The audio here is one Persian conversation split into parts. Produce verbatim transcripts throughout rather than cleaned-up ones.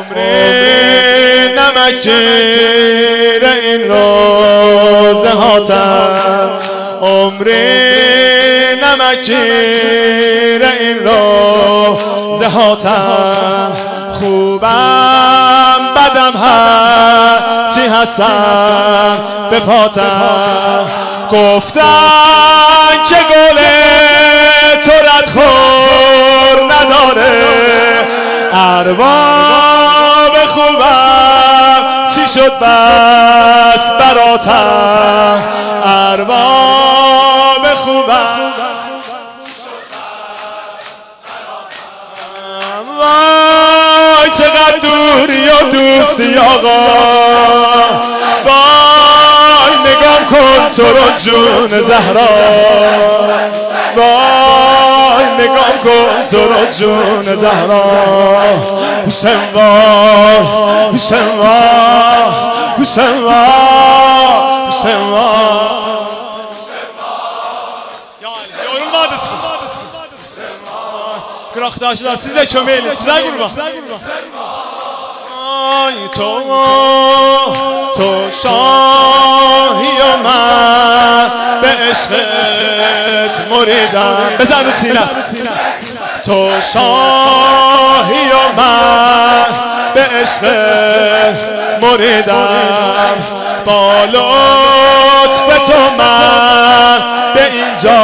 عمری نمکگیر این روزه هاتم، عمری نمکگیر این روزه هاتم. خوبم بدم هرچی هستم به پاتم. گفتن که گل تو ردخور نداره، ارباب خوبم چی شد بس براتم، ارباب خوبم وای چقدر دوری و دوستی آقا، وای نگام کن تو رو جون زهرا، وای نگام کن تو رو جون زهرا. حسین وای حسین وای حسین وای حسین وای. Arkadaşlar size çömeğiyle, size kurban. Ay to to şahi و من به عشقت مریدم. بزن رو سینه. تو شاهی و من به عشقت مریدم، با لطف تو من به اینجا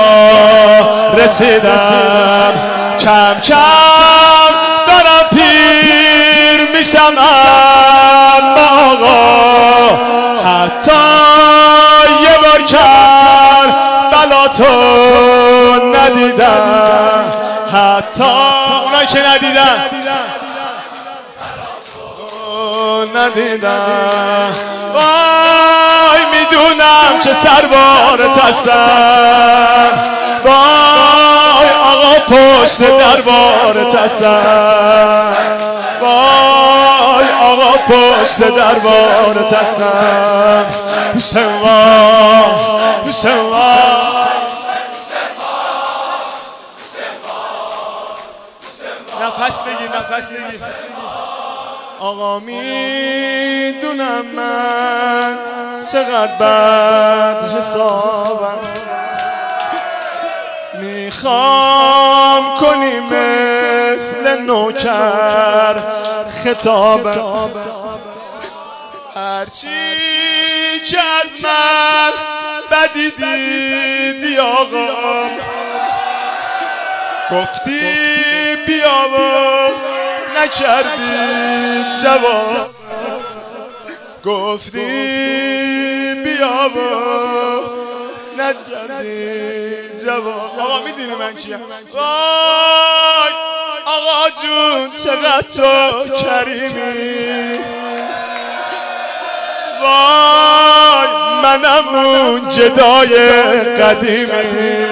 رسیدم. کم کم دارم پیر میشم اما آقا، حتی یه بار کر بلا تو ندیدم، حتی اونایی که ندیدن ندیدم. وای میدونم که سربارت هستم، وای آقا پشت دربارت هستم، وای آقا پشت دربارت هستم. حسین وای حسین وای نفس بگیر نفس بگیر. آقا میدونم من چقدر بد حسابم، میخوام کنی مثل نوکر خطابم، هرچی که از من بدی دیدی آقا، گفتی بیا و نکردی جواب، گفتی بیا و نکردی جواب. آقا میدونی من کیم؟ وای آقا جون چقدر تو کریمی، وای منم اون گدای قدیمی،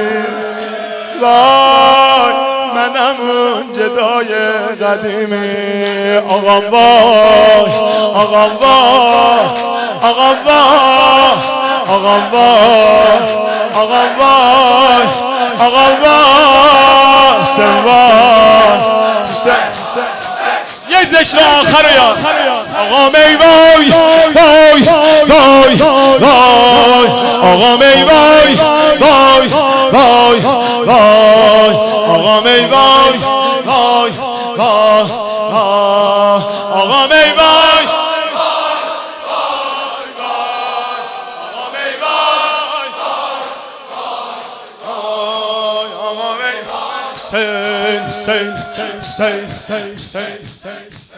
وای منم اون گدای قدیمی. آقا وای آقا وای آقا وای آقا وای آقا وای آقا وای حسین وای حسین. یه ذکر آخر یاد. آقا می وای وای وای وای آقا می وای وای وای وای آقا می وای وای وای آقا می وای Hüseyin, Hüseyin, Hüseyin, Hüseyin, Hüseyin.